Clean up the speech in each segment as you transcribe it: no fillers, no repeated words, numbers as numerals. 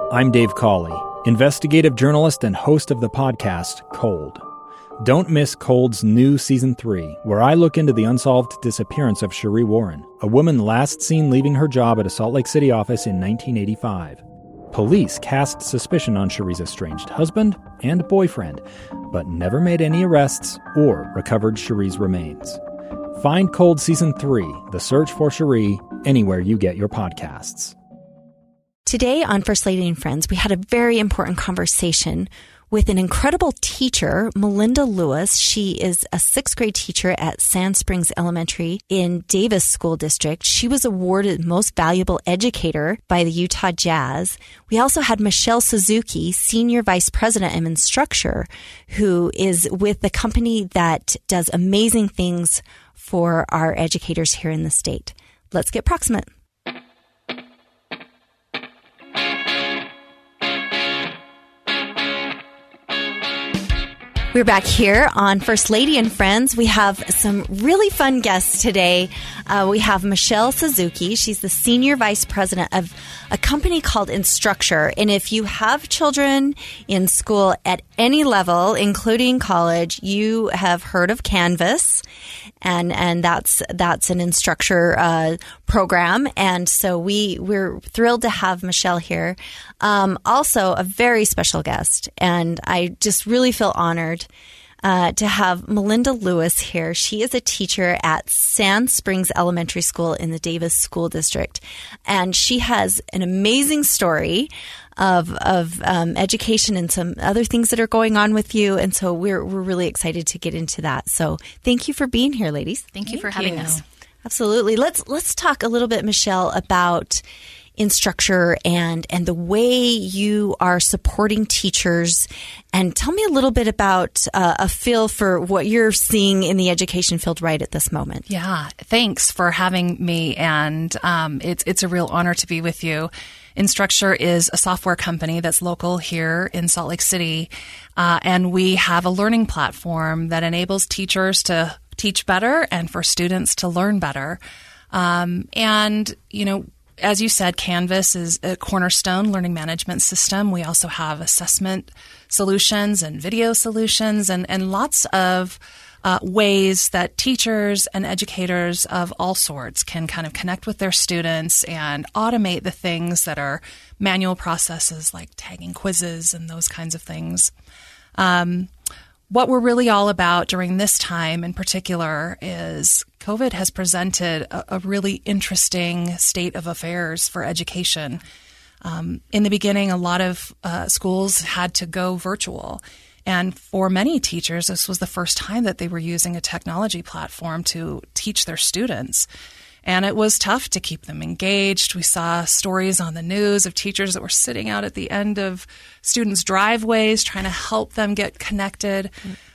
I'm Dave Cawley, investigative journalist and host of the podcast Cold. Don't miss Cold's new Season 3, where I look into the unsolved disappearance of Sheree Warren, a woman last seen leaving her job at a Salt Lake City office in 1985. Police cast suspicion on Sheree's estranged husband and boyfriend, but never made any arrests or recovered Sheree's remains. Find Cold Season 3, The Search for Sheree, anywhere you get your podcasts. Today on First Lady and Friends, we had a very important conversation with an incredible teacher, Melinda Lewis. She is a 6th grade teacher at Sand Springs Elementary in Davis School District. She was awarded Most Valuable Educator by the Utah Jazz. We also had Michelle Suzuki, Senior Vice President of Instructure, who is with the company that does amazing things for our educators here in the state. Let's get proximate. We're back here on First Lady and Friends. We have some really fun guests today. We have Michelle Suzuki. She's the Senior Vice President of a company called Instructure. And if you have children in school at any level, including college, you have heard of Canvas. And that's an Instructure program. And so we're thrilled to have Michelle here. Also a very special guest. And I just really feel honored to have Melinda Lewis here. She is a teacher at Sand Springs Elementary School in the Davis School District. And she has an amazing story of education and some other things that are going on with you. And so we're really excited to get into that. So thank you for being here, ladies. Thank you for having us. Absolutely. Let's talk a little bit, Michelle, about Instructure and the way you are supporting teachers. And tell me a little bit about a feel for what you're seeing in the education field right at this moment. Yeah, thanks for having me. And it's a real honor to be with you. Instructure is a software company that's local here in Salt Lake City. And we have a learning platform that enables teachers to teach better and for students to learn better. As you said, Canvas is a cornerstone learning management system. We also have assessment solutions and video solutions and lots of ways that teachers and educators of all sorts can kind of connect with their students and automate the things that are manual processes like tagging quizzes and those kinds of things. What we're really all about during this time in particular is COVID has presented a really interesting state of affairs for education. In the beginning, a lot of schools had to go virtual. And for many teachers, this was the first time that they were using a technology platform to teach their students. And it was tough to keep them engaged. We saw stories on the news of teachers that were sitting out at the end of students' driveways trying to help them get connected.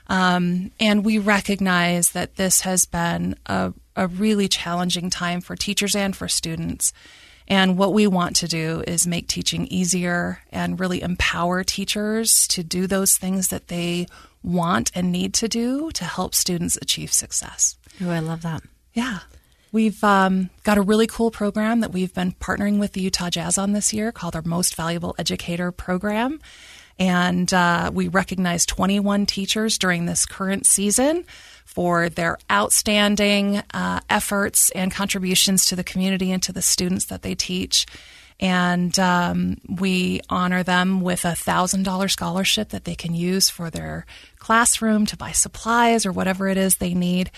And we recognize that this has been a really challenging time for teachers and for students. And what we want to do is make teaching easier and really empower teachers to do those things that they want and need to do to help students achieve success. Oh, I love that. Yeah. We've got a really cool program that we've been partnering with the Utah Jazz on this year called our Most Valuable Educator program. And we recognize 21 teachers during this current season for their outstanding efforts and contributions to the community and to the students that they teach. And we honor them with a $1,000 scholarship that they can use for their classroom to buy supplies or whatever it is they need.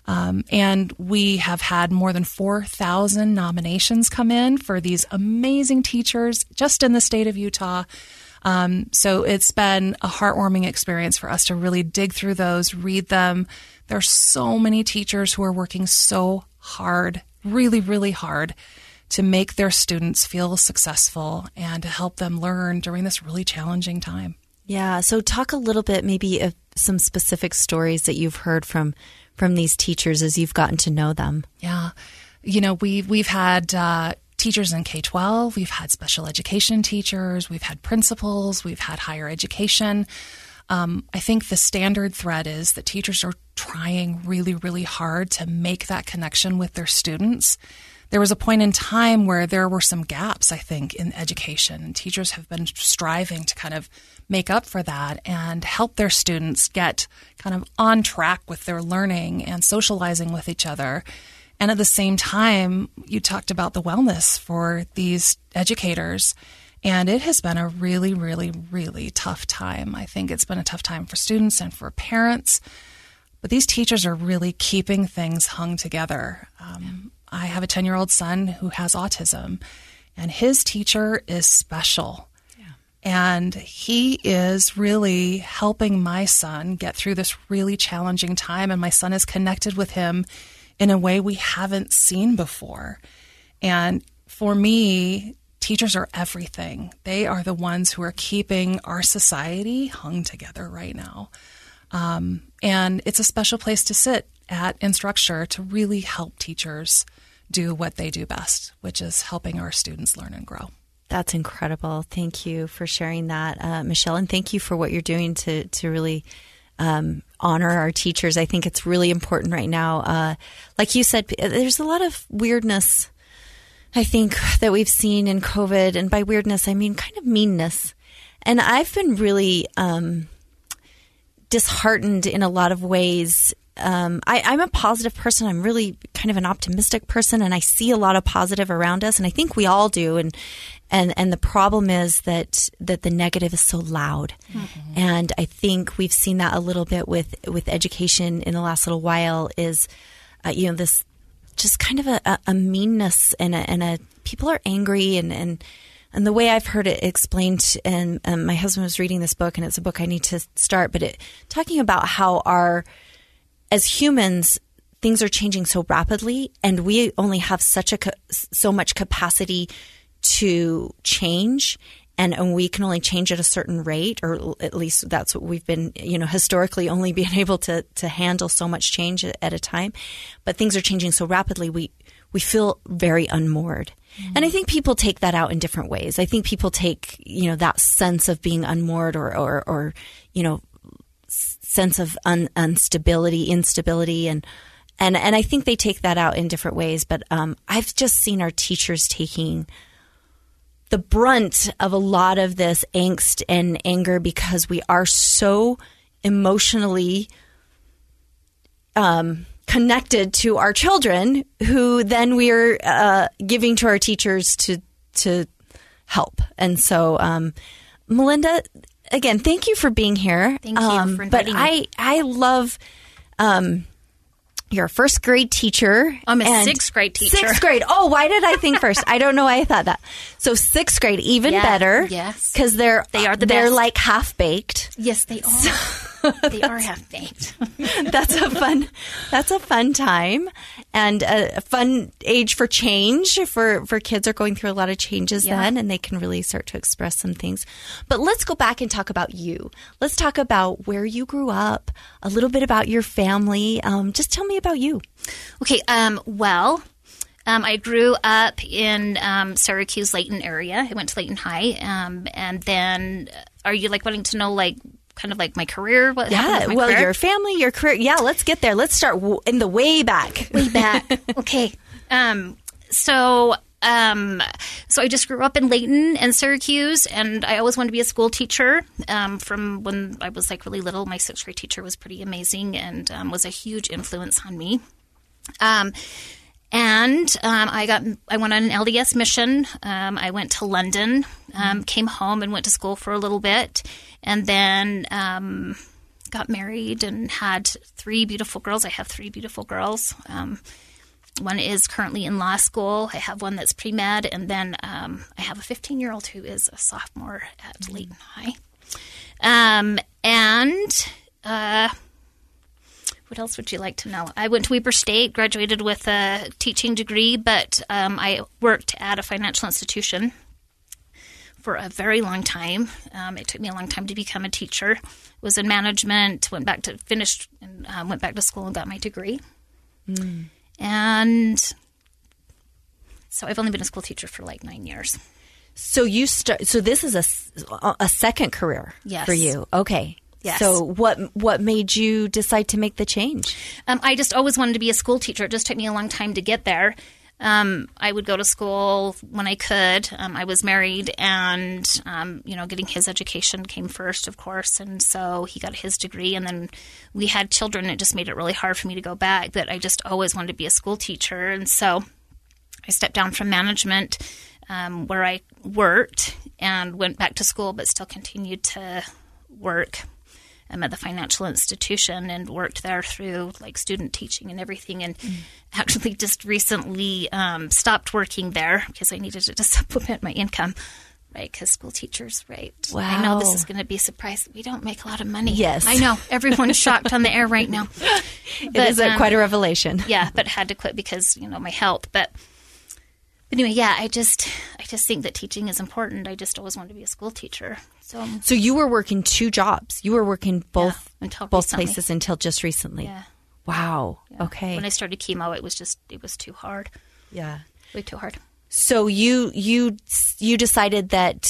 And we have had more than 4,000 nominations come in for these amazing teachers just in the state of Utah. So it's been a heartwarming experience for us to really dig through those, read them. There's so many teachers who are working so hard, really, really hard to make their students feel successful and to help them learn during this really challenging time. Yeah. So talk a little bit maybe of some specific stories that you've heard from these teachers as you've gotten to know them. Yeah. We've had teachers in K-12, we've had special education teachers, we've had principals, we've had higher education. I think the standard thread is that teachers are trying really, really hard to make that connection with their students. there was a point in time where there were some gaps, I think, in education, and teachers have been striving to kind of make up for that and help their students get kind of on track with their learning and socializing with each other. And at the same time, you talked about the wellness for these educators, and it has been a really, really, really tough time. I think it's been a tough time for students and for parents, but these teachers are really keeping things hung together. I have a 10-year-old son who has autism, and his teacher is special. Yeah. And he is really helping my son get through this really challenging time, and my son is connected with him in a way we haven't seen before. And for me, teachers are everything. They are the ones who are keeping our society hung together right now. And it's a special place to sit at Instructure to really help teachers do what they do best, which is helping our students learn and grow. That's incredible. Thank you for sharing that, Michelle, and thank you for what you're doing to really honor our teachers. I think it's really important right now. Like you said, there's a lot of weirdness, I think, that we've seen in COVID. And by weirdness, I mean kind of meanness. And I've been really disheartened in a lot of ways. I'm a positive person. I'm really kind of an optimistic person, and I see a lot of positive around us, and I think we all do. And the problem is that the negative is so loud. Mm-hmm. And I think we've seen that a little bit with education in the last little while is, this just kind of a meanness and a people are angry and the way I've heard it explained, and my husband was reading this book, and it's a book I need to start, but talking about how as humans, things are changing so rapidly, and we only have so much capacity to change, and we can only change at a certain rate, or at least that's what we've been, historically only being able to handle so much change at a time. But things are changing so rapidly, we feel very unmoored. Mm-hmm. And I think people take that out in different ways. I think people take, that sense of being unmoored or sense of instability, and I think they take that out in different ways. But I've just seen our teachers taking the brunt of a lot of this angst and anger because we are so emotionally connected to our children, who then we are giving to our teachers to help. And so, Melinda, again, thank you for being here. Thank you for inviting me. I love you're a first grade teacher. I'm a sixth grade teacher. Sixth grade. Oh, why did I think first? I don't know why I thought that. So sixth grade, even better. Yes. Because they are the best. They're like half baked. Yes, they are. They are half baked. That's a fun time, and a fun age for change for kids are going through a lot of changes then, and they can really start to express some things. But let's go back and talk about you. Let's talk about where you grew up, a little bit about your family. Just tell me about you. Okay. I grew up in Syracuse, Layton area. I went to Layton High, and then are you wanting to know kind of my career? What happened with my career? Your family, your career. Yeah, let's get there. Let's start in the way back. Way back. Okay. So I just grew up in Layton and Syracuse, and I always wanted to be a school teacher. From when I was really little, my sixth grade teacher was pretty amazing and was a huge influence on me. And I went on an LDS mission. I went to London, came home and went to school for a little bit, and then got married and had 3 beautiful girls. I have 3 beautiful girls. One is currently in law school. I have one that's pre-med, and then I have a 15-year-old who is a sophomore at Layton High. What else would you like to know? I went to Weber State, graduated with a teaching degree, but I worked at a financial institution for a very long time. It took me a long time to become a teacher. Was in management, went back to school and got my degree. Mm. And so I've only been a school teacher for 9 years. So so this is a second career for you. Okay. Yes. So what made you decide to make the change? I just always wanted to be a school teacher. It just took me a long time to get there. I would go to school when I could. I was married, and, getting his education came first, of course. And so he got his degree, and then we had children. It just made it really hard for me to go back, but I just always wanted to be a school teacher. And so I stepped down from management, where I worked, and went back to school, but still continued to work. I'm at the financial institution and worked there through like student teaching and everything, and actually just recently stopped working there because I needed it to supplement my income, right? Because school teachers, right? Wow. I know this is going to be a surprise. We don't make a lot of money. Yes. I know. Everyone's shocked on the air right now. It is quite a revelation. Yeah, but had to quit because, my health. But anyway, yeah, I just think that teaching is important. I just always wanted to be a school teacher. So you were working 2 jobs. You were working both recently. places until just recently. Yeah. Wow. Yeah. Okay. When I started chemo, it was too hard. Yeah. Way too hard. So you decided that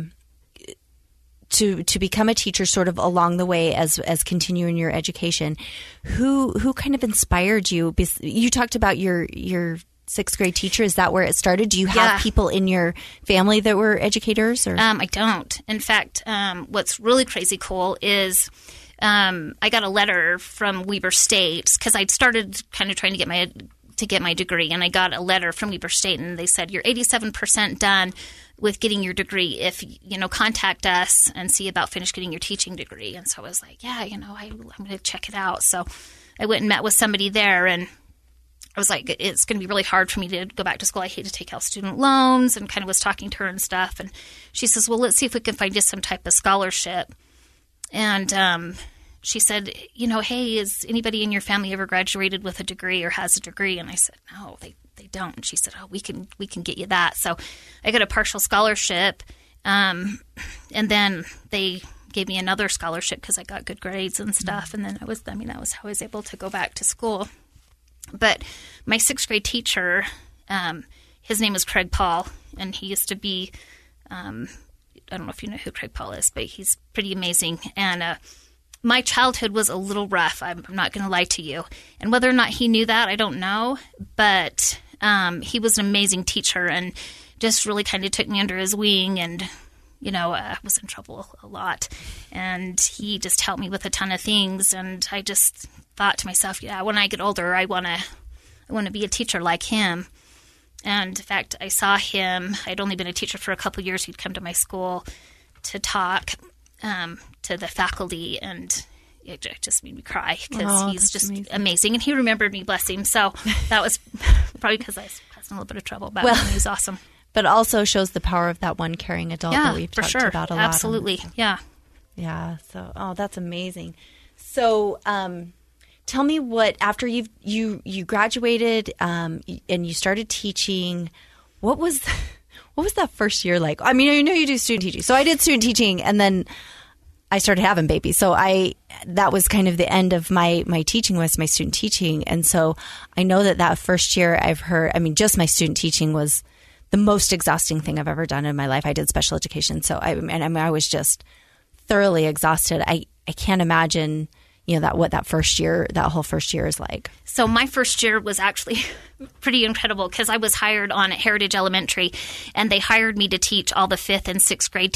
to become a teacher sort of along the way as continuing your education. Who kind of inspired you? You talked about your 6th grade teacher. Is that where it started? Do you have people in your family that were educators? Or? I don't. In fact, what's really crazy cool is I got a letter from Weber State because I'd started kind of trying to get my degree, and I got a letter from Weber State, and they said, you're 87% done with getting your degree. If, contact us and see about getting your teaching degree. And so I was like, yeah, I'm going to check it out. So I went and met with somebody there, and I was like, it's going to be really hard for me to go back to school. I hate to take out student loans, and kind of was talking to her and stuff. And she says, well, let's see if we can find you some type of scholarship. And she said, hey, is anybody in your family ever graduated with a degree or has a degree? And I said, no, they don't. And she said, oh, we can get you that. So I got a partial scholarship. And then they gave me another scholarship because I got good grades and stuff. And then that was how I was able to go back to school. But my 6th grade teacher, his name was Craig Paul, and he used to be, I don't know if you know who Craig Paul is, but he's pretty amazing. And my childhood was a little rough. I'm not going to lie to you. And whether or not he knew that, I don't know. But he was an amazing teacher and just really kind of took me under his wing, and I was in trouble a lot. And he just helped me with a ton of things. And I just thought to myself, yeah, when I get older, I want to be a teacher like him. And in fact, I saw him. I'd only been a teacher for a couple of years. He'd come to my school to talk to the faculty, and it just made me cry because he's just amazing. And he remembered me, bless him. So that was probably because I was in a little bit of trouble, but he was awesome. But also shows the power of that one caring adult that we've talked about a lot. Absolutely. Yeah. Yeah. So, that's amazing. So, tell me what, after you graduated, and you started teaching, what was that first year like? I mean, I know you do student teaching. So I did student teaching, and then I started having babies. So that was kind of the end of my teaching, was my student teaching. And so I know that first year I've heard, just my student teaching was the most exhausting thing I've ever done in my life. I did special education. So I was just thoroughly exhausted. I can't imagine, what that whole first year is like. So my first year was actually pretty incredible because I was hired on at Heritage Elementary, and they hired me to teach all the 5th and 6th grade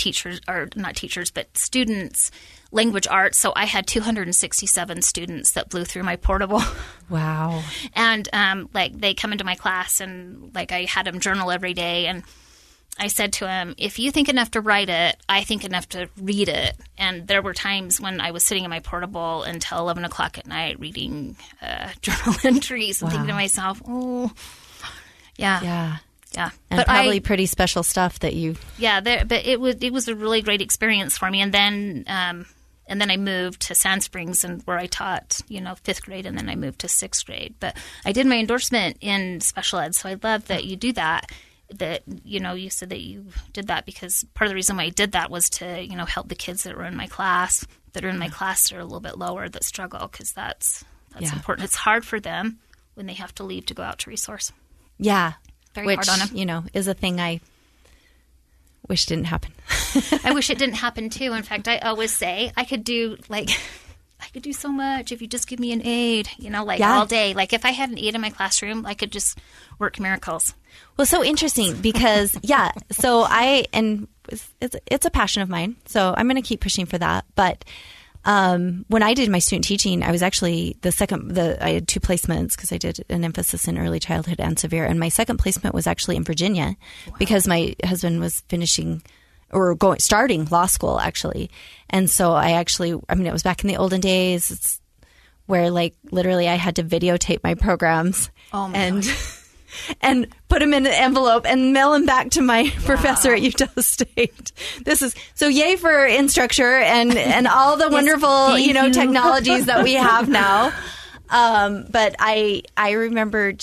students language arts. So I had 267 students that blew through my portable. Wow. And they come into my class, and I had them journal every day, and I said to him, if you think enough to write it, I think enough to read it. And there were times when I was sitting in my portable until 11 o'clock at night reading journal entries and thinking to myself, oh, yeah. Yeah. Yeah. And probably pretty special stuff that you... Yeah, but it was a really great experience for me. And then I moved to Sand Springs, and where I taught, 5th grade, and then I moved to 6th grade. But I did my endorsement in special ed, so I love that you do that. That, you said that you did that because part of the reason why I did that was to, help the kids that were in my class, that are in my class that are a little bit lower, that struggle, because that's important. It's hard for them when they have to leave to go out to resource. Yeah. Very hard on them. Is a thing I wish didn't happen. I wish it didn't happen too. In fact, I always say I could do could do so much if you just give me an aid, like Yeah. all day. Like if I had an aid in my classroom, I could just work miracles. Well, so interesting because, so it's a passion of mine. So I'm going to keep pushing for that. But when I did my student teaching, I was actually I had 2 placements because I did an emphasis in early childhood and severe. And my second placement was actually in Virginia because my husband was starting law school actually. And so it was back in the olden days where like literally I had to videotape my programs and put them in an envelope and mail them back to my professor at Utah State. So yay for Instructure and all the wonderful, technologies that we have now. But I remember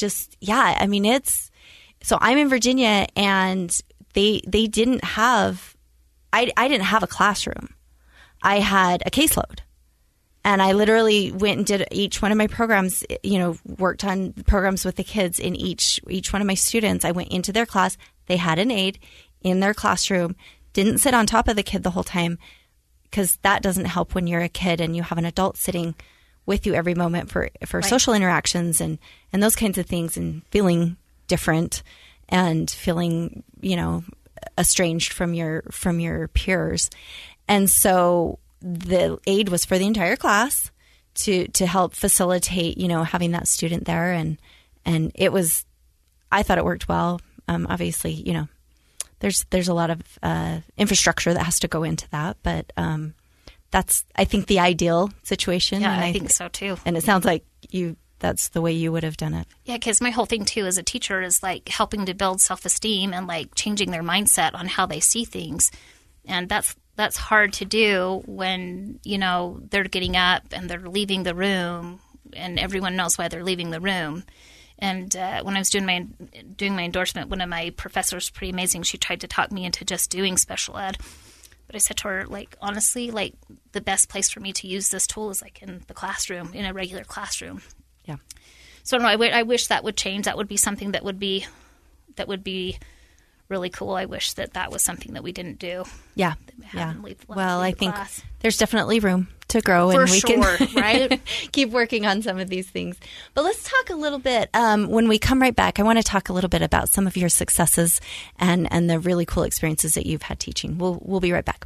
so I'm in Virginia and they didn't have, I didn't have a classroom. I had a caseload. And I literally went and did each one of my programs, worked on programs with the kids in each one of my students. I went into their class. They had an aide in their classroom, didn't sit on top of the kid the whole time because that doesn't help when you're a kid and you have an adult sitting with you every moment for social interactions and those kinds of things and feeling different and feeling, estranged from your peers. And so the aid was for the entire class to help facilitate, having that student there. And it was, I thought it worked well. Obviously, there's a lot of infrastructure that has to go into that, but that's, I think, the ideal situation. Yeah, and I think so too. And it sounds like that's the way you would have done it. Yeah, because my whole thing too as a teacher is like helping to build self-esteem and like changing their mindset on how they see things. And that's hard to do when, they're getting up and they're leaving the room and everyone knows why they're leaving the room. And when I was doing my endorsement, one of my professors, pretty amazing, she tried to talk me into just doing special ed. But I said to her, like, honestly, like the best place for me to use this tool is like in the classroom, in a regular classroom. Yeah. So no, I wish that would change. That would be something that would be really cool. I wish that was something that we didn't do. Yeah. Well, I think class. There's definitely room to grow For and we sure, can right? keep working on some of these things. But let's talk a little bit. When we come right back, I want to talk a little bit about some of your successes and the really cool experiences that you've had teaching. We'll be right back.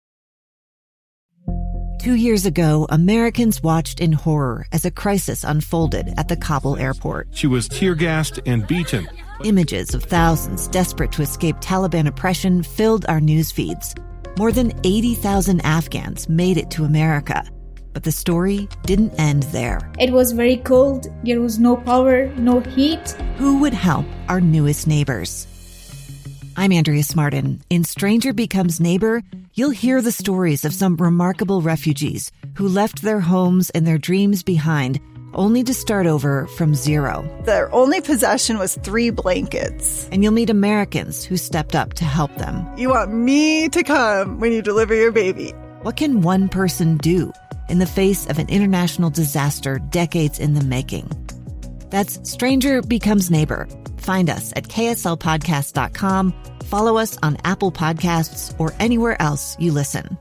2 years ago, Americans watched in horror as a crisis unfolded at the Kabul airport. She was tear-gassed and beaten. Images of thousands desperate to escape Taliban oppression filled our news feeds. More than 80,000 Afghans made it to America. But the story didn't end there. It was very cold. There was no power, no heat. Who would help our newest neighbors? I'm Andrea Smartin. In Stranger Becomes Neighbor, you'll hear the stories of some remarkable refugees who left their homes and their dreams behind, only to start over from zero. Their only possession was 3 blankets. And you'll meet Americans who stepped up to help them. You want me to come when you deliver your baby. What can one person do in the face of an international disaster decades in the making? That's Stranger Becomes Neighbor. Find us at kslpodcast.com, follow us on Apple Podcasts, or anywhere else you listen.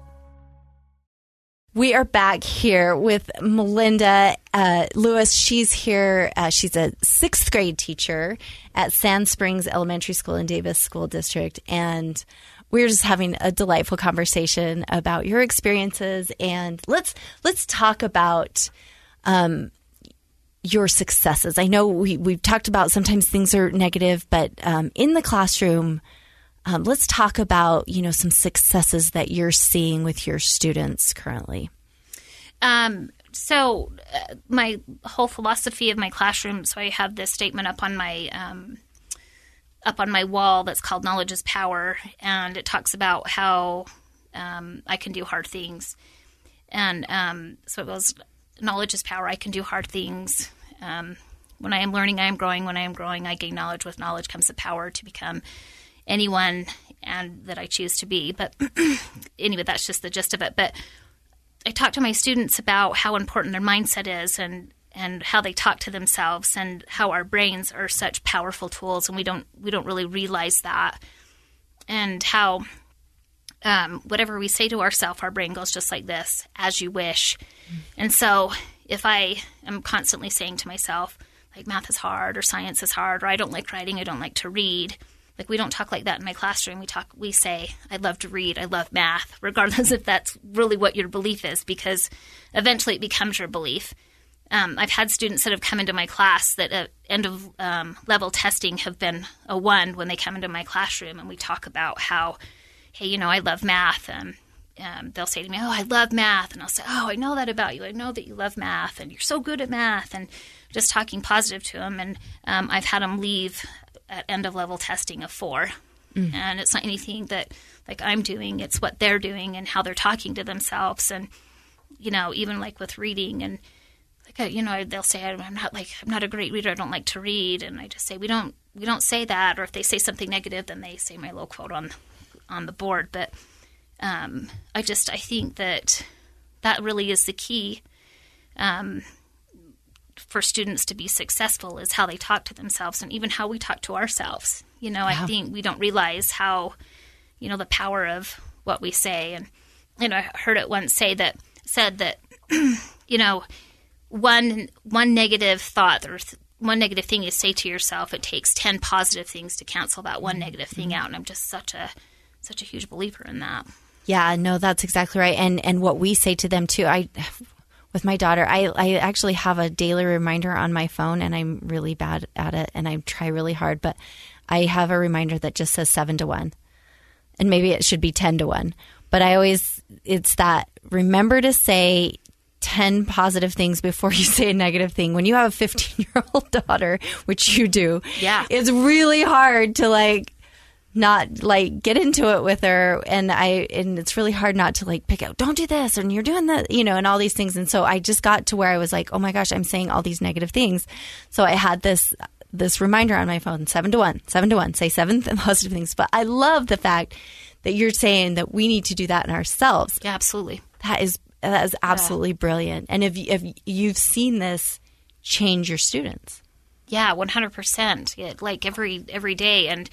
We are back here with Melinda Lewis. She's here. She's a 6th grade teacher at Sand Springs Elementary School in Davis School District. And we're just having a delightful conversation about your experiences. And let's talk about your successes. I know we've talked about sometimes things are negative, but in the classroom, let's talk about, some successes that you're seeing with your students currently. So my whole philosophy of my classroom, so I have this statement up on my wall that's called Knowledge is Power, and it talks about how I can do hard things. And so it goes, knowledge is power, I can do hard things. When I am learning, I am growing. When I am growing, I gain knowledge. With knowledge comes the power to become anyone and that I choose to be. But anyway, that's just the gist of it. But I talk to my students about how important their mindset is and how they talk to themselves and how our brains are such powerful tools, and we don't really realize that, and how whatever we say to ourselves, our brain goes just like this, as you wish. And so if I am constantly saying to myself, like, math is hard or science is hard or I don't like writing, I don't like to read. Like, we don't talk like that in my classroom. We say, I love to read, I love math, regardless if that's really what your belief is, because eventually it becomes your belief. I've had students that have come into my class that at end of level testing have been a 1 when they come into my classroom, and we talk about how, hey, I love math. They'll say to me, oh, I love math. And I'll say, oh, I know that about you. I know that you love math and you're so good at math, and just talking positive to them. And I've had them leave at end of level testing a 4. And it's not anything that like I'm doing. It's what they're doing and how they're talking to themselves. And, even like with reading and they'll say, I'm not a great reader. I don't like to read. And I just say, we don't say that. Or if they say something negative, then they say my little quote on the board. But I think that really is the key for students to be successful, is how they talk to themselves and even how we talk to ourselves. I think we don't realize how, the power of what we say. And, I heard it once said that, one negative thought or one negative thing you say to yourself, it takes 10 positive things to cancel that one negative thing out. And I'm just such a huge believer in that. Yeah, no, that's exactly right. And what we say to them too, with my daughter, I actually have a daily reminder on my phone, and I'm really bad at it and I try really hard, but I have a reminder that just says 7-1, and maybe it should be 10-1. But it's that remember to say 10 positive things before you say a negative thing. When you have a 15-year-old daughter, which you do, it's really hard to not get into it with her. And it's really hard not to pick out, don't do this, and you're doing that, and all these things. And so I just got to where I was like, oh my gosh, I'm saying all these negative things. So I had this reminder on my phone, 7-1, say 7 positive things. But I love the fact that you're saying that we need to do that in ourselves. Yeah, absolutely. That is absolutely brilliant. And if you've seen this change your students. Yeah, 100%. Every day. And,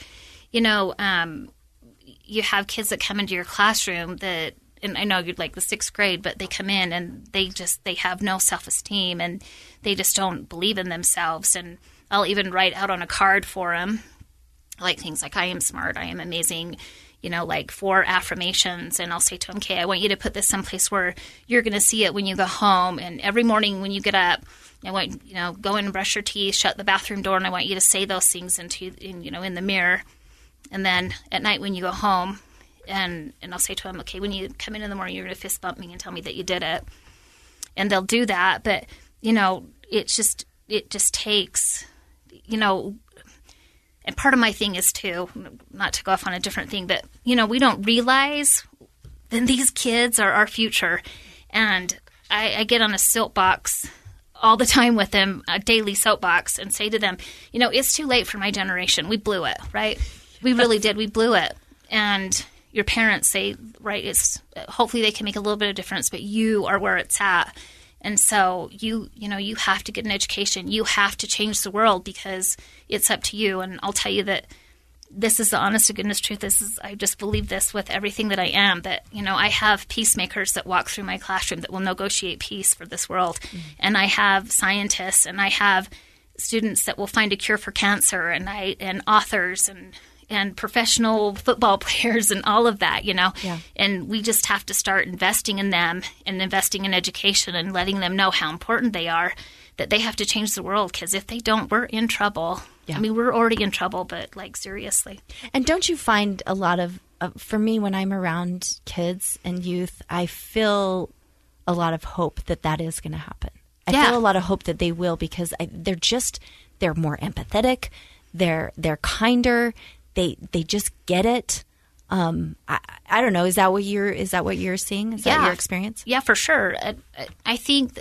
you have kids that come into your classroom that, and I know you're the 6th grade, but they come in and they have no self-esteem and they just don't believe in themselves. And I'll even write out on a card for them, things like, I am smart, I am amazing, 4 affirmations. And I'll say to them, okay, I want you to put this someplace where you're going to see it when you go home. And every morning when you get up, I want, go in and brush your teeth, shut the bathroom door, and I want you to say those things in the mirror. And then at night when you go home, and I'll say to them, okay, when you come in the morning, you're going to fist bump me and tell me that you did it. And they'll do that. But, it just takes, and part of my thing is too, not to go off on a different thing, but, we don't realize that these kids are our future. And I get on a soapbox all the time with them, a daily soapbox, and say to them, it's too late for my generation. We blew it, right? We really did. We blew it. And your parents say, right, hopefully they can make a little bit of difference, but you are where it's at. And so you have to get an education. You have to change the world because it's up to you. And I'll tell you that this is the honest to goodness truth. I just believe this with everything that I am, that, I have peacemakers that walk through my classroom that will negotiate peace for this world. Mm-hmm. And I have scientists, and I have students that will find a cure for cancer, and authors and professional football players and all of that, Yeah. And we just have to start investing in them and investing in education and letting them know how important they are, that they have to change the world, because if they don't, we're in trouble. Yeah. I mean, we're already in trouble, but seriously. And don't you find a lot of, for me, when I'm around kids and youth, I feel a lot of hope that is going to happen. I feel a lot of hope that they will, because they're more empathetic. They're kinder. They just get it. I don't know. Is that what you're seeing? Is that your experience? Yeah, for sure. I think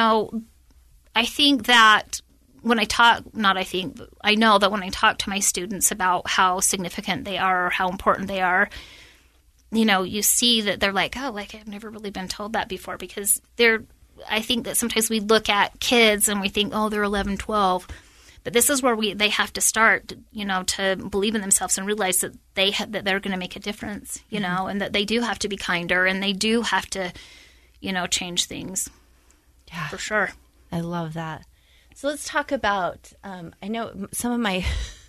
that when I know that when I talk to my students about how significant they are or how important they are, you see that they're like, oh, I've never really been told that before, because I think that sometimes we look at kids and we think, oh, they're 11, 12. But this is where they have to start, to believe in themselves and realize that that they're going to make a difference, and that they do have to be kinder and they do have to, change things. Yeah, for sure. I love that. So let's talk about. I know some of my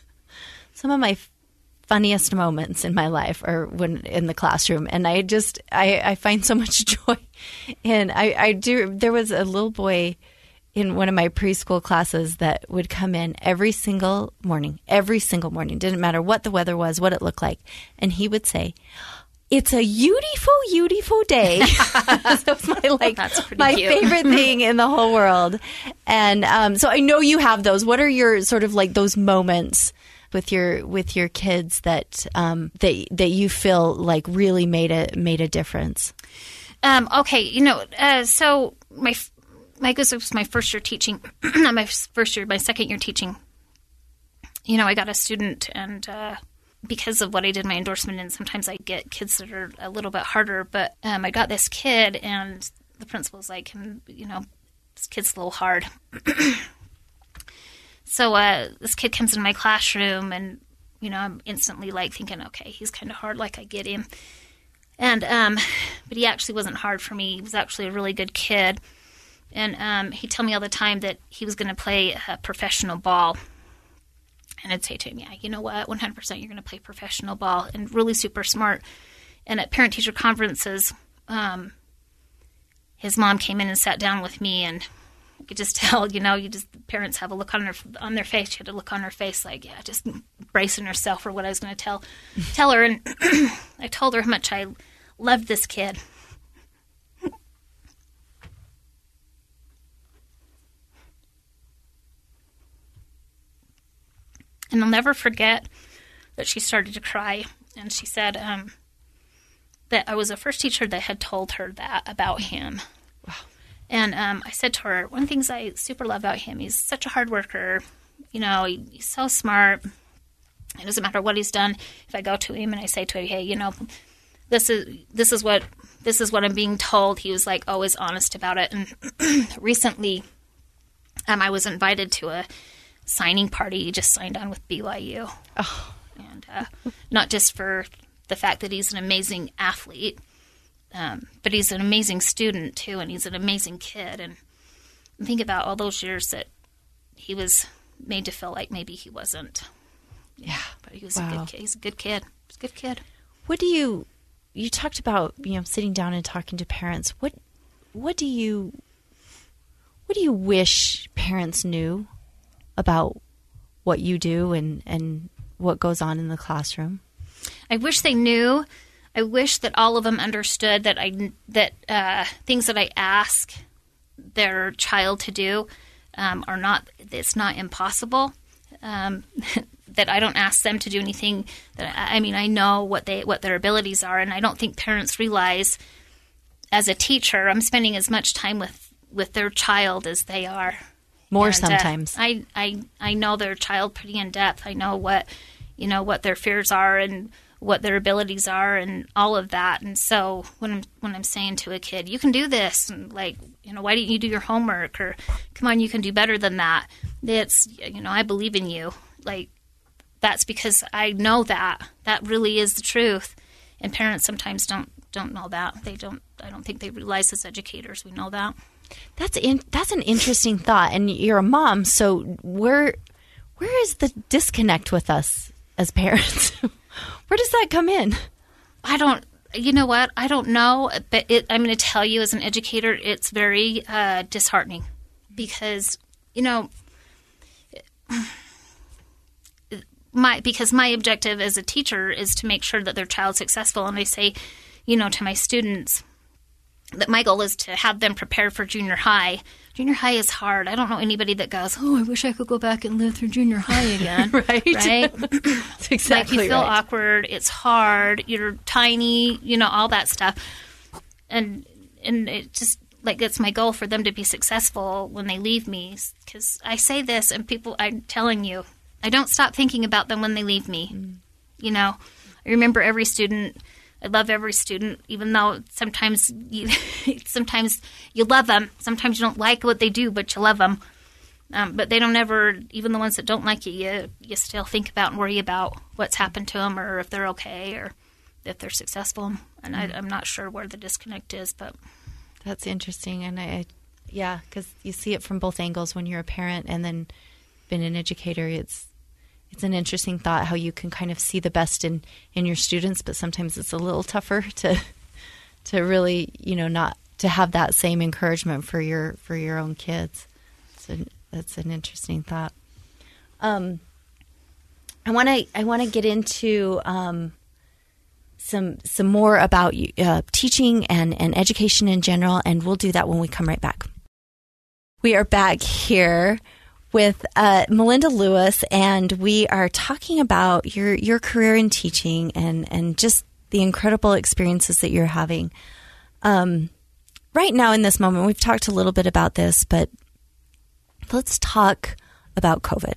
funniest moments in my life are when in the classroom, and I find so much joy. And I do. There was a little boy in one of my preschool classes that would come in every single morning, didn't matter what the weather was, what it looked like. And he would say, "It's a beautiful day." That was my favorite thing in the whole world. And so I know you have those. What are your sort of like those moments with your kids that you feel like really made a difference? Okay, so I guess it was my first year teaching, not my first year, my second year teaching. I got a student, and because of what I did my endorsement in, sometimes I get kids that are a little bit harder. But I got this kid, and the principal was like, this kid's a little hard. So this kid comes into my classroom, and I'm instantly like thinking, okay, he's kind of hard, like I get him. And but he actually wasn't hard for me. He was actually a really good kid. And he'd tell me all the time that he was going to play professional ball. And I'd say to him, yeah, you know what, 100% you're going to play professional ball. And really super smart. And at parent-teacher conferences, his mom came in and sat down with me, and I could just tell, parents have a look on their face. She had a look on her face like, yeah, just bracing herself for what I was going to tell her. And I told her how much I loved this kid. And I'll never forget that she started to cry, and she said that I was the first teacher that had told her that about him. Wow. And I said to her, one of the things I super love about him, he's such a hard worker. He's so smart. It doesn't matter what he's done. If I go to him and I say to him, hey, this is what I'm being told, he was like always honest about it. And recently, I was invited to a signing party. He just signed on with BYU. Oh. And not just for the fact that he's an amazing athlete, but he's an amazing student too, and he's an amazing kid. And think about all those years that he was made to feel like maybe he wasn't. Yeah, but he was a good kid. He's a good kid. He's a good kid. What do you talked about, sitting down and talking to parents. What do you wish parents knew about what you do and what goes on in the classroom? I wish they knew. I wish that all of them understood that things that I ask their child to do are not. It's not impossible. That I don't ask them to do anything. I know what their abilities are, and I don't think parents realize. As a teacher, I'm spending as much time with their child as they are. More sometimes. I know their child pretty in depth. I know what their fears are and what their abilities are and all of that. And so when I'm saying to a kid, you can do this, and why didn't you do your homework, or come on, you can do better than that. It's I believe in you. That's because I know that really is the truth. And parents sometimes don't know that. I don't think they realize as educators we know that. That's an interesting thought. And you're a mom, so where is the disconnect with us as parents? Where does that come in? You know what? I don't know. But I'm going to tell you, as an educator, it's very disheartening because my objective as a teacher is to make sure that their child's successful, and I say, to my students, that my goal is to have them prepared for junior high. Junior high is hard. I don't know anybody that goes, oh, I wish I could go back and live through junior high again. Right? That's exactly you feel right. awkward. It's hard. You're tiny, all that stuff. And it just, it's my goal for them to be successful when they leave me. Because I say this, and people, I'm telling you, I don't stop thinking about them when they leave me. I remember every student. I love every student, even though sometimes you love them. Sometimes you don't like what they do, but you love them. But they don't ever, even the ones that don't like you still think about and worry about what's happened to them, or if they're okay, or if they're successful. And I'm not sure where the disconnect is, but that's interesting. And because you see it from both angles when you're a parent and then been an educator. It's an interesting thought how you can kind of see the best in your students, but sometimes it's a little tougher to really, not to have that same encouragement for your own kids. That's an interesting thought. I want to get into some more about teaching and education in general, and we'll do that when we come right back. We are back here with Melinda Lewis, and we are talking about your career in teaching and just the incredible experiences that you're having. Right now in this moment, we've talked a little bit about this, but let's talk about COVID.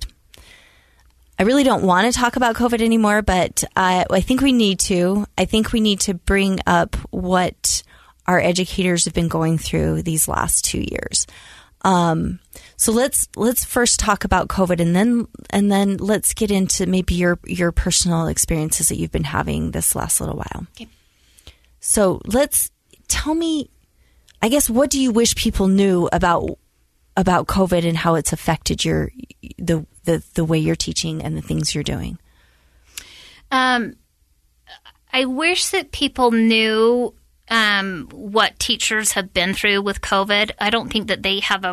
I really don't want to talk about COVID anymore, but I think we need to. I think we need to bring up what our educators have been going through these last 2 years. So let's first talk about COVID, and then let's get into maybe your personal experiences that you've been having this last little while. Okay. So tell me, I guess, what do you wish people knew about COVID and how it's affected the way you're teaching and the things you're doing? I wish that people knew what teachers have been through with COVID. I don't think that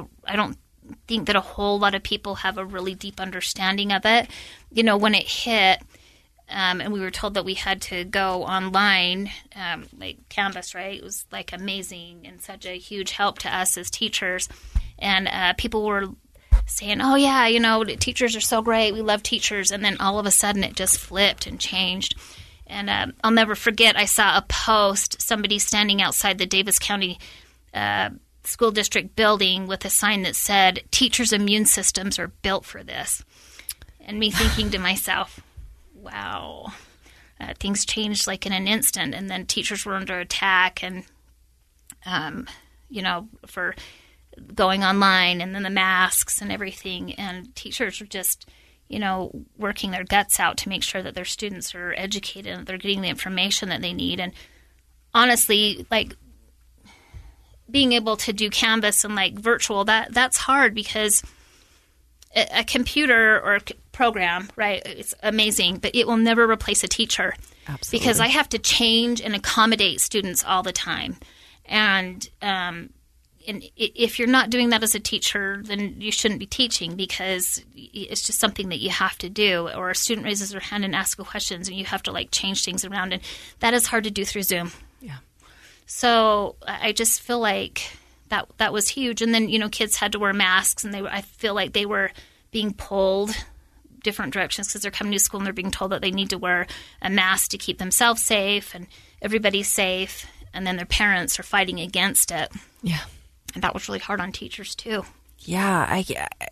a whole lot of people have a really deep understanding of it. When it hit, and we were told that we had to go online, like Canvas, right? It was like amazing and such a huge help to us as teachers. And people were saying, oh, yeah, teachers are so great. We love teachers. And then all of a sudden it just flipped and changed. And I'll never forget, I saw a post, somebody standing outside the Davis County School District building with a sign that said, teachers' immune systems are built for this. And me thinking to myself, wow, things changed like in an instant. And then teachers were under attack and, for going online, and then the masks and everything. And teachers were just, working their guts out to make sure that their students are educated and they're getting the information that they need. And honestly, like being able to do Canvas and like virtual, that's hard because a computer or a program, right, it's amazing, but it will never replace a teacher. Absolutely. Because I have to change and accommodate students all the time. And if you're not doing that as a teacher, then you shouldn't be teaching because it's just something that you have to do. Or a student raises their hand and asks questions and you have to like change things around. And that is hard to do through Zoom. Yeah. So I just feel like that was huge. And then, kids had to wear masks and I feel like they were being pulled different directions because they're coming to school and they're being told that they need to wear a mask to keep themselves safe and everybody's safe. And then their parents are fighting against it. Yeah. And that was really hard on teachers too. Yeah, I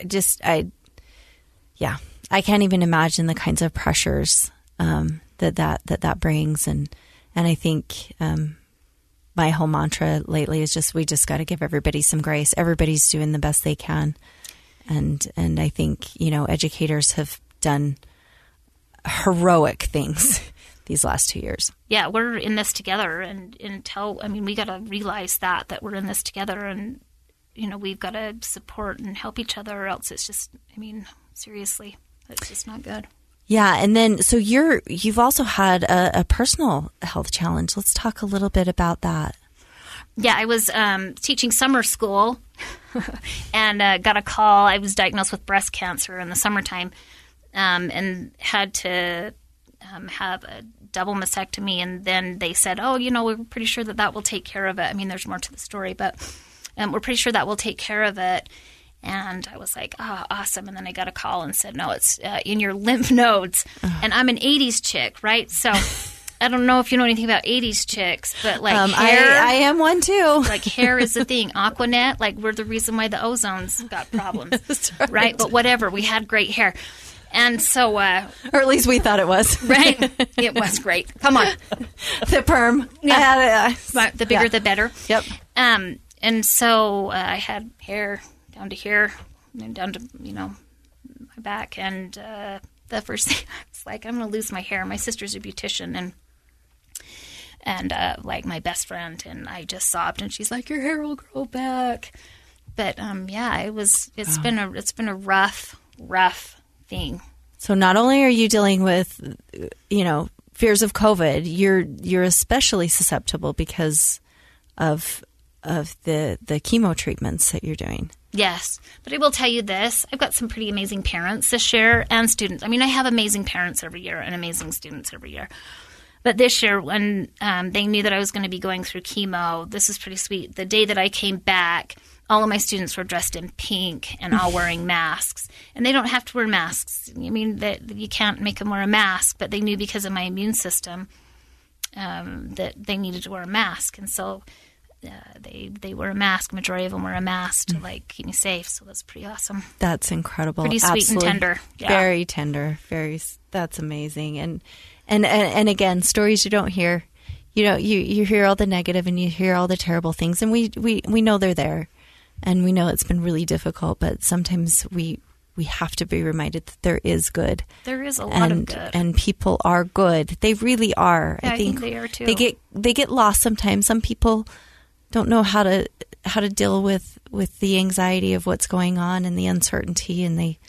can't even imagine the kinds of pressures that brings, and I think my whole mantra lately is just we just got to give everybody some grace. Everybody's doing the best they can, and I think educators have done heroic things these last 2 years. Yeah, we're in this together, and we got to realize that we're in this together, and we've got to support and help each other, or else it's just, seriously, it's just not good. Yeah, and then so you've also had a personal health challenge. Let's talk a little bit about that. Yeah, I was teaching summer school, and got a call. I was diagnosed with breast cancer in the summertime, and had to have a double mastectomy, and then they said, we're pretty sure that will take care of it. There's more to the story, but we're pretty sure that will take care of it. And I was like, oh, awesome. And then I got a call and said, no, it's in your lymph nodes. And I'm an 80s chick, right? So I don't know if you know anything about 80s chicks, but like hair. I am one too. Like hair is the thing. Aquanet, like we're the reason why the ozone's got problems, right? But whatever, we had great hair. And so... or at least we thought it was. Right? It was great. Come on. The perm. Yeah. The bigger, the better. Yep. And so I had hair down to here, and down to, my back. And the first thing, I was like, I'm going to lose my hair. My sister's a beautician and like my best friend, and I just sobbed, and she's like, your hair will grow back. But it's been a rough thing. So not only are you dealing with, fears of COVID, you're especially susceptible because of the chemo treatments that you're doing. Yes. But I will tell you this. I've got some pretty amazing parents this year and students. I mean, I have amazing parents every year and amazing students every year. But this year, when they knew that I was going to be going through chemo, this is pretty sweet. The day that I came back, all of my students were dressed in pink and all wearing masks. And they don't have to wear masks. I mean, that you can't make them wear a mask, but they knew because of my immune system that they needed to wear a mask. And so they wear a mask. Majority of them wear a mask to keep me safe. So that's pretty awesome. That's incredible. Pretty sweet and tender. Yeah. Very tender. That's amazing. And again, stories you don't hear. You hear all the negative and you hear all the terrible things, and we know they're there, and we know it's been really difficult. But sometimes we have to be reminded that there is good. There is a lot of good, and people are good. They really are. Yeah, I think they are too. They get lost sometimes. Some people don't know how to deal with the anxiety of what's going on and the uncertainty, and they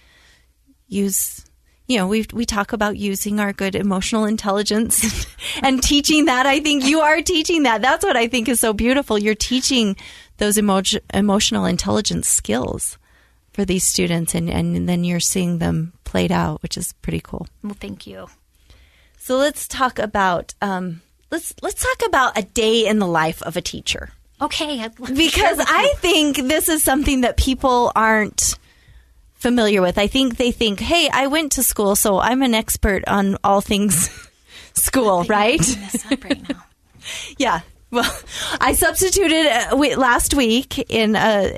use. We talk about using our good emotional intelligence and teaching that. I think you are teaching that. That's what I think is so beautiful. You're teaching those emotional intelligence skills for these students, and then you're seeing them played out, which is pretty cool. Well, thank you. So let's talk about let's talk about a day in the life of a teacher. Okay, because I think this is something that people aren't familiar with. I think they think, hey, I went to school, so I'm an expert on all things school, right? Right now. Yeah. Well, I substituted last week in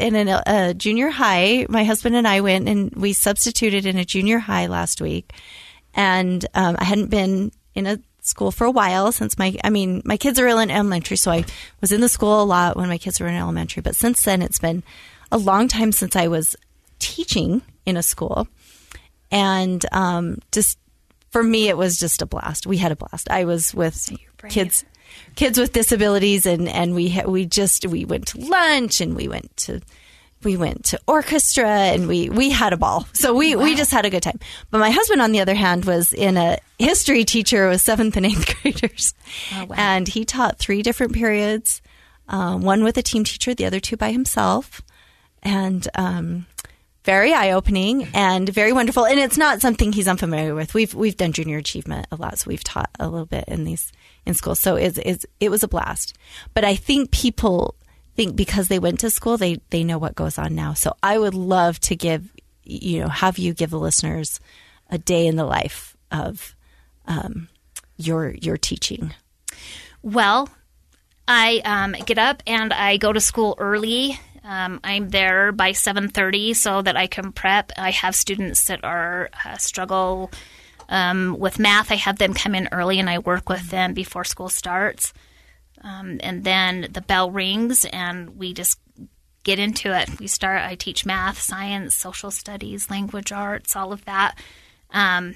a junior high. My husband and I went and we substituted in a junior high last week, and I hadn't been in a school for a while since my kids are in elementary, so I was in the school a lot when my kids were in elementary. But since then, it's been a long time since I was teaching in a school, and just for me it was just a blast. We had a blast. I was with kids with disabilities, and we went to lunch, and we went to orchestra, and we had a ball. So we just had a good time. But my husband, on the other hand, was in a history teacher with 7th and 8th graders. Oh, wow. And he taught 3 different periods, one with a team teacher, the other 2 by himself, and very eye-opening and very wonderful. And it's not something he's unfamiliar with. We've done junior achievement a lot, so we've taught a little bit in school. So it was a blast. But I think people think because they went to school, they know what goes on now. So I would love to have you give the listeners a day in the life of your teaching. Well, I get up and I go to school early. I'm there by 7:30 so that I can prep. I have students that are struggle with math. I have them come in early and I work with them before school starts. And then the bell rings and we just get into it. I teach math, science, social studies, language arts, all of that. And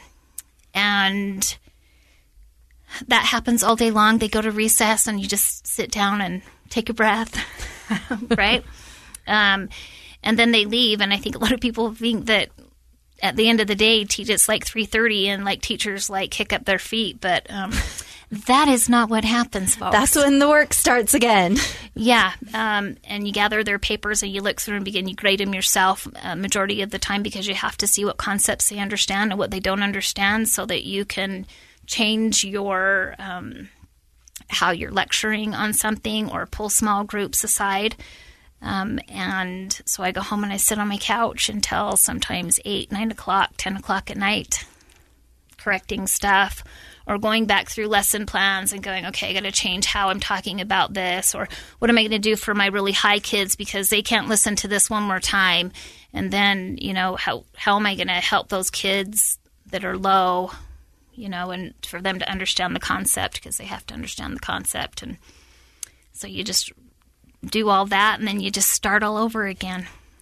that happens all day long. They go to recess and you just sit down and take a breath, right? And then they leave. And I think a lot of people think that at the end of the day, it's like 3:30 and teachers kick up their feet. But that is not what happens, folks. That's when the work starts again. Yeah. And you gather their papers and you look through and you grade them yourself majority of the time because you have to see what concepts they understand and what they don't understand so that you can change your how you're lecturing on something or pull small groups aside. And so I go home and I sit on my couch until sometimes 8, 9 o'clock, 10 o'clock at night, correcting stuff or going back through lesson plans and going, okay, I got to change how I'm talking about this, or what am I going to do for my really high kids because they can't listen to this one more time. And then, how am I going to help those kids that are low, and for them to understand the concept because they have to understand the concept. And so you just do all that and then you just start all over again.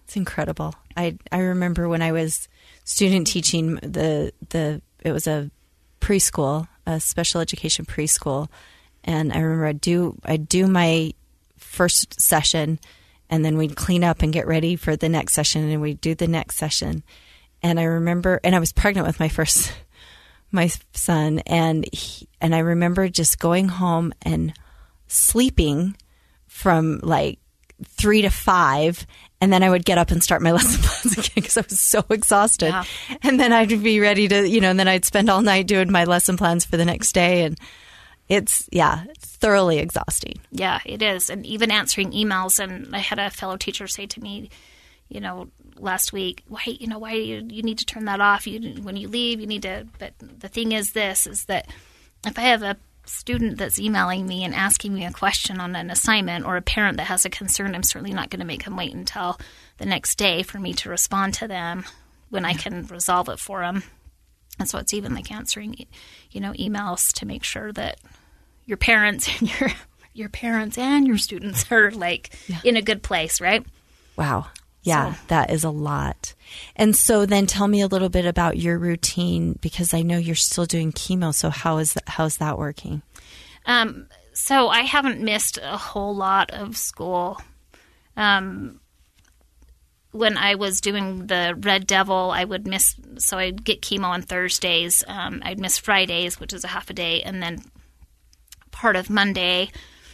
It's incredible. I remember when I was student teaching it was a preschool, a special education preschool, and I remember I'd do my first session, and then we'd clean up and get ready for the next session, and we'd do the next session. And I remember, and I was pregnant with my son, and I remember just going home and sleeping from like 3 to 5, and then I would get up and start my lesson plans again because I was so exhausted. Yeah. And then I'd be ready to, and then I'd spend all night doing my lesson plans for the next day, and it's thoroughly exhausting. Yeah, it is. And even answering emails, and I had a fellow teacher say to me, last week, why you need to turn that off. When you leave, you need to. But the thing is that if I have a student that's emailing me and asking me a question on an assignment, or a parent that has a concern, I'm certainly not going to make them wait until the next day for me to respond to them when I can resolve it for them. And so it's even like answering, emails to make sure that your parents and your parents and your students are in a good place, right? Wow. Yeah, that is a lot. And so then tell me a little bit about your routine, because I know you're still doing chemo. So how's that working? So I haven't missed a whole lot of school. When I was doing the Red Devil, I would miss, so I'd get chemo on Thursdays. I'd miss Fridays, which is a half a day, and then part of Monday.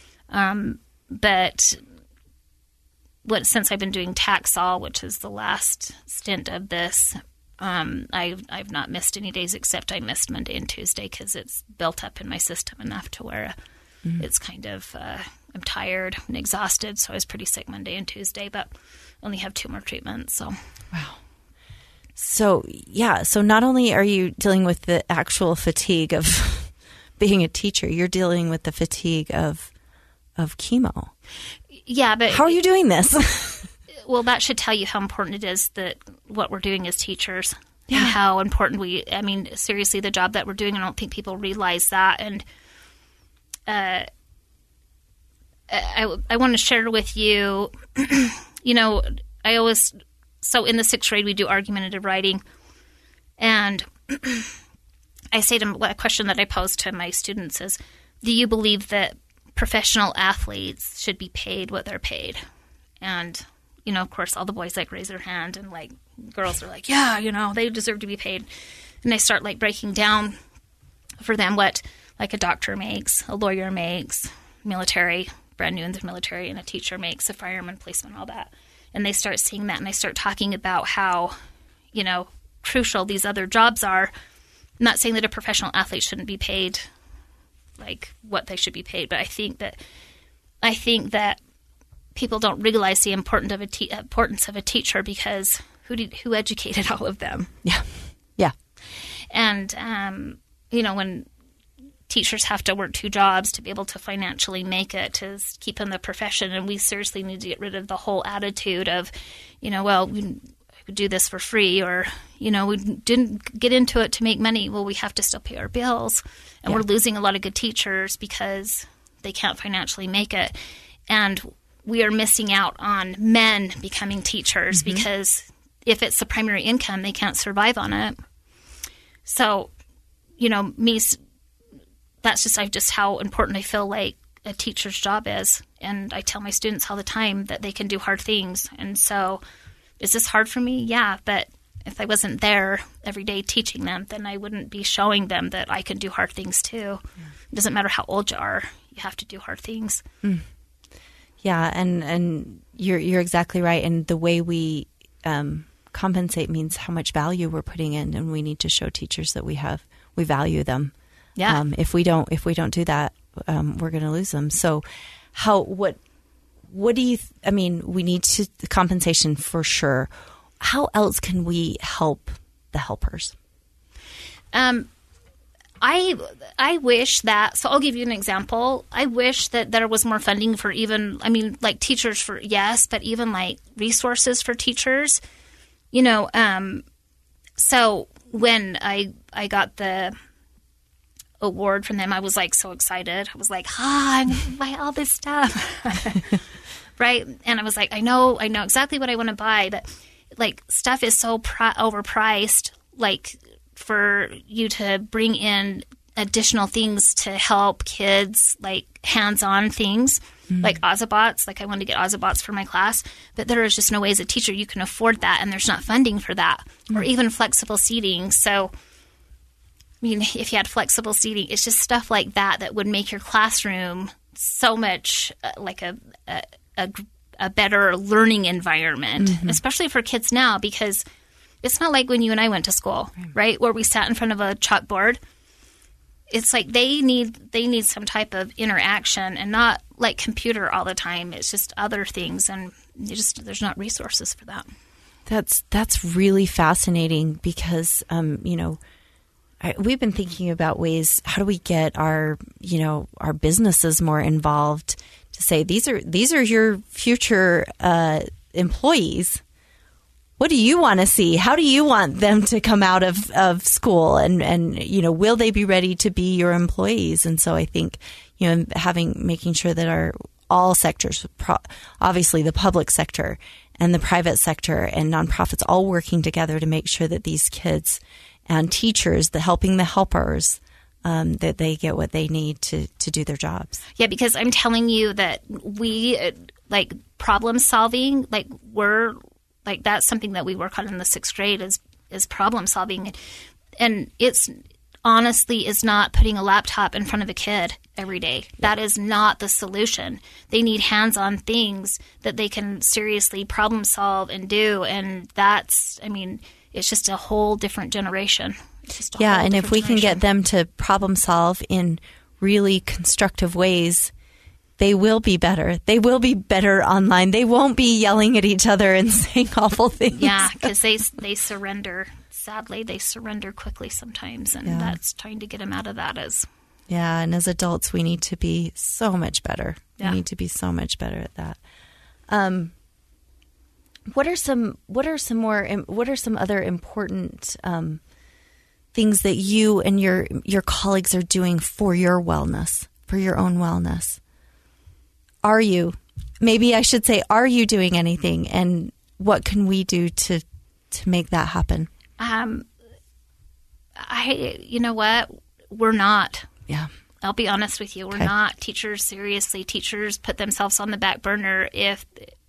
But since I've been doing Taxol, which is the last stint of this, I've not missed any days, except I missed Monday and Tuesday because it's built up in my system enough to where it's kind of I'm tired and exhausted. So I was pretty sick Monday and Tuesday, but only have 2 more treatments. So wow. So so not only are you dealing with the actual fatigue of being a teacher, you're dealing with the fatigue of chemo. Yeah, but how are you doing this? Well, that should tell you how important it is that what we're doing as teachers, and how important seriously, the job that we're doing. I don't think people realize that. And I want to share with you, so in the 6th grade, we do argumentative writing. And I say a question that I pose to my students is, do you believe that professional athletes should be paid what they're paid? And, of course, all the boys raise their hand, and girls are like, yeah, they deserve to be paid. And I start breaking down for them what a doctor makes, a lawyer makes, military, brand new in the military, and a teacher makes, a fireman, policeman, all that. And they start seeing that, and I start talking about how, crucial these other jobs are. I'm not saying that a professional athlete shouldn't be paid what they should be paid, but I think that people don't realize the importance of a teacher, because who educated all of them? Yeah. And when teachers have to work 2 jobs to be able to financially make it, to keep in the profession, and we seriously need to get rid of the whole attitude of, we could do this for free, or we didn't get into it to make money. Well, we have to still pay our bills, and we're losing a lot of good teachers because they can't financially make it. And we are missing out on men becoming teachers, because if it's the primary income, they can't survive on it. So, that's just how important I feel like a teacher's job is. And I tell my students all the time that they can do hard things. And so, is this hard for me? Yeah, but if I wasn't there every day teaching them, then I wouldn't be showing them that I can do hard things too. Yeah. It doesn't matter how old you are. You have to do hard things. Yeah, and you're exactly right. And the way we compensate means how much value we're putting in, and we need to show teachers that we value them. Yeah. If we don't do that, we're going to lose them. So, what do you? We need compensation for sure. How else can we help the helpers? I wish that, so I'll give you an example. I wish that there was more funding for even, teachers for, yes, but even resources for teachers. So when I got the award from them, I was so excited. I was I'm going to buy all this stuff right? And I was like, I know exactly what I want to buy, but like stuff is so overpriced, like for you to bring in additional things to help kids, like hands-on things, like Ozobots. Like I wanted to get Ozobots for my class, but there is just no way as a teacher you can afford that, and there's not funding for that, or even flexible seating. So, I mean, if you had flexible seating, it's just stuff like that would make your classroom so much like a better learning environment, especially for kids now, because it's not like when you and I went to school, right, where we sat in front of a chalkboard. It's like they need some type of interaction, and not like computer all the time. It's just other things, and there's not resources for that. That's really fascinating because we've been thinking about ways, how do we get our businesses more involved, to say these are your future employees. What do you want to see? How do you want them to come out of school? And will they be ready to be your employees? And so I think, making sure that all sectors, obviously the public sector and the private sector and nonprofits, all working together to make sure that these kids and teachers, helping the helpers, that they get what they need to do their jobs. Yeah, because I'm telling you that we, like problem solving, like we're, like that's something that we work on in the 6th grade is problem solving. And it's honestly is not putting a laptop in front of a kid every day. That is not the solution. They need hands-on things that they can seriously problem solve and do. And that's, I mean, it's just a whole different generation. Yeah, and if we can get them to problem solve in really constructive ways, they will be better. They will be better online. They won't be yelling at each other and saying awful things. Yeah, because they surrender. Sadly, they surrender quickly sometimes, and that's trying to get them out of that. Yeah, and as adults, we need to be so much better. Yeah. We need to be so much better at that. What are some other important things that you and your colleagues are doing for your wellness, for your own wellness? Are you doing anything, and what can we do to make that happen? You know what? We're not. Yeah. I'll be honest with you. We're not. Teachers, seriously, teachers put themselves on the back burner if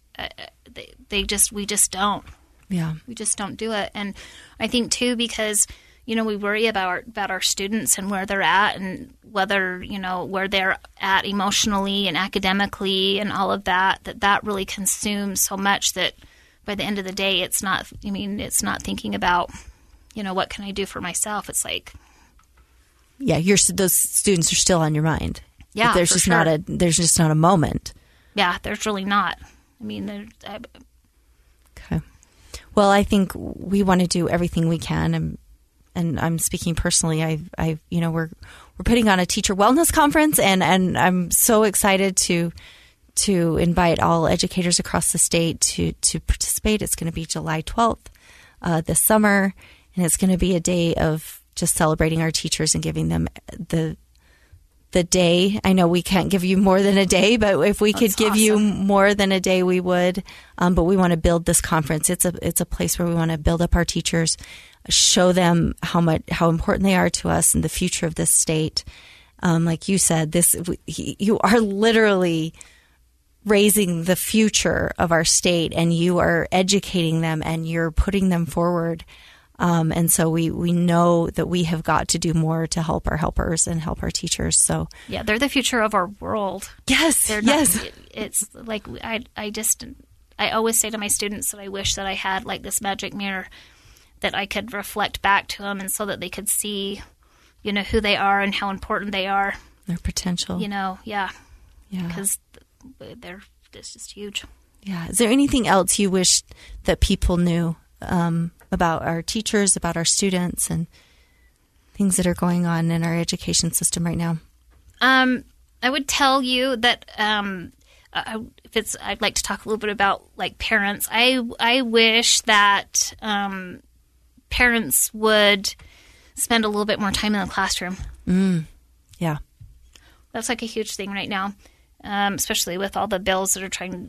we just don't. Yeah. We just don't do it. And I think too, because, we worry about our students and where they're at, and whether, where they're at emotionally and academically and all of that really consumes so much that by the end of the day, it's not thinking about, what can I do for myself? It's like, yeah, those students are still on your mind. Yeah, there's just not a moment. Yeah, there's really not. I mean, okay. Well, I think we want to do everything we can, and I'm speaking personally. We're putting on a teacher wellness conference, and I'm so excited to invite all educators across the state to participate. It's going to be July 12th this summer, and it's going to be a day of just celebrating our teachers and giving them the day. I know we can't give you more than a day, but if we could give you more than a day, we would. But we want to build this conference. It's a place where we want to build up our teachers, show them how important they are to us and the future of this state. Like you said, you are literally raising the future of our state, and you are educating them, and you're putting them forward. And so we know that we have got to do more to help our helpers and help our teachers. So yeah, they're the future of our world. Yes, It's like I always say to my students that I wish that I had like this magic mirror that I could reflect back to them, and so that they could see, who they are and how important they are. Their potential. Yeah. Because it's just huge. Yeah. Is there anything else you wish that people knew about our teachers, about our students, and things that are going on in our education system right now? I would tell you that I'd like to talk a little bit about like parents. I wish that parents would spend a little bit more time in the classroom. Yeah. That's like a huge thing right now. especially with all the bills that are trying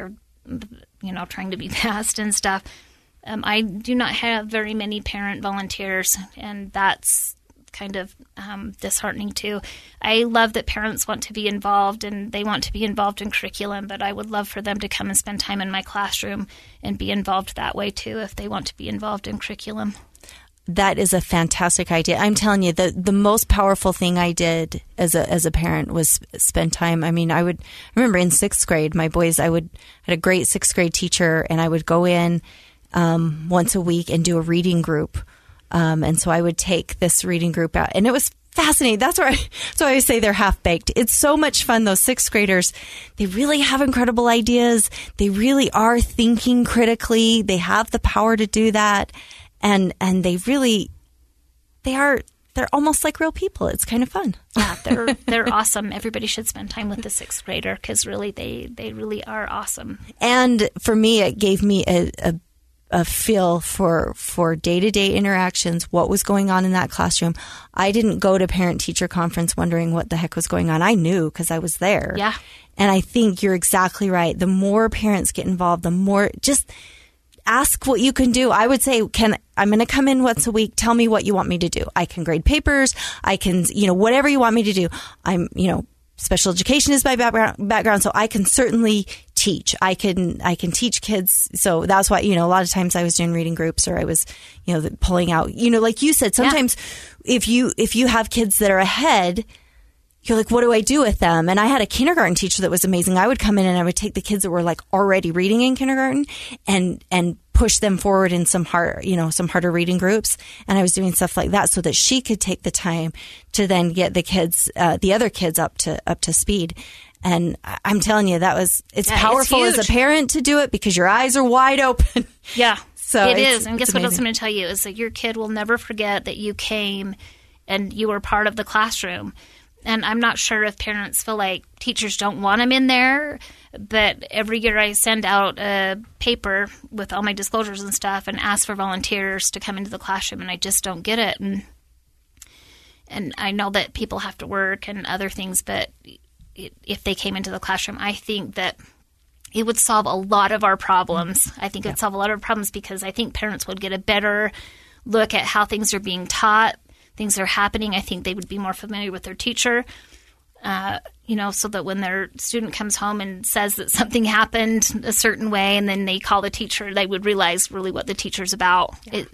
to be passed and stuff. I do not have very many parent volunteers, and that's kind of disheartening too. I love that parents want to be involved and they want to be involved in curriculum, but I would love for them to come and spend time in my classroom and be involved that way too if they want to be involved in curriculum. That is a fantastic idea. I'm telling you, the most powerful thing I did as a parent was spend time. I mean, I remember in 6th grade, my boys, I had a great 6th grade teacher, and I would go in once a week and do a reading group. And so I would take this reading group out, and it was fascinating. That's why I always say they're half-baked. It's so much fun. Those 6th graders, they really have incredible ideas. They really are thinking critically. They have the power to do that. And they're almost like real people. It's kind of fun. Yeah, they're awesome. Everybody should spend time with the 6th grader because really they really are awesome. And for me, it gave me a feel for day-to-day interactions, what was going on in that classroom. I didn't go to parent-teacher conference wondering what the heck was going on. I knew because I was there. Yeah. And I think you're exactly right. The more parents get involved, the more just ask what you can do. I would say, I'm going to come in once a week. Tell me what you want me to do. I can grade papers. I can, whatever you want me to do. Special education is my background, so I can certainly teach. I can teach kids. So that's why, a lot of times I was doing reading groups, or I was, pulling out, like you said, sometimes if you have kids that are ahead, you're like, what do I do with them? And I had a kindergarten teacher that was amazing. I would come in and I would take the kids that were like already reading in kindergarten and push them forward in some harder reading groups. And I was doing stuff like that so that she could take the time to then get the other kids up to speed. And I'm telling you, it's powerful as a parent to do it because your eyes are wide open. Yeah, so it is. And guess what else I'm going to tell you is that your kid will never forget that you came and you were part of the classroom. And I'm not sure if parents feel like teachers don't want them in there, but every year I send out a paper with all my disclosures and stuff and ask for volunteers to come into the classroom, and I just don't get it. And I know that people have to work and other things, but if they came into the classroom, I think that it would solve a lot of our problems. I think it would solve a lot of our problems because I think parents would get a better look at how things are being taught, things are happening. I think they would be more familiar with their teacher, so that when their student comes home and says that something happened a certain way and then they call the teacher, they would realize really what the teacher's about. Yeah.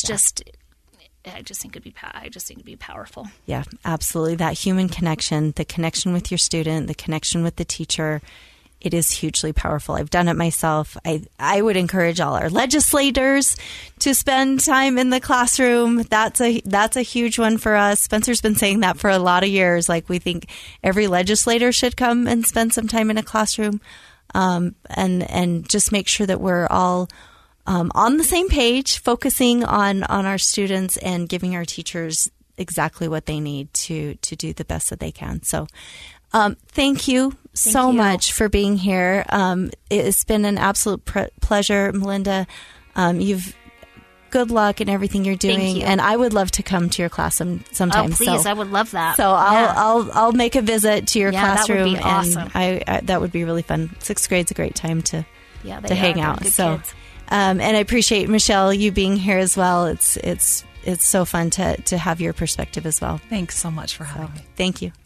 I just think it'd be powerful. Yeah, absolutely. That human connection, the connection with your student, the connection with the teacher, it is hugely powerful. I've done it myself. I would encourage all our legislators to spend time in the classroom. That's a huge one for us. Spencer's been saying that for a lot of years. Like, we think every legislator should come and spend some time in a classroom, and just make sure that we're all on the same page, focusing on our students and giving our teachers exactly what they need to do the best that they can. So thank you so much for being here. It's been an absolute pleasure, Melinda. Good luck in everything you're doing, and I would love to come to your class sometime. Oh, please, I would love that. So I'll make a visit to your classroom. That would be awesome. And that would be really fun. 6th grade's a great time to hang out. So, kids. And I appreciate, Michelle, you being here as well. It's so fun to have your perspective as well. Thanks so much for having me. Thank you.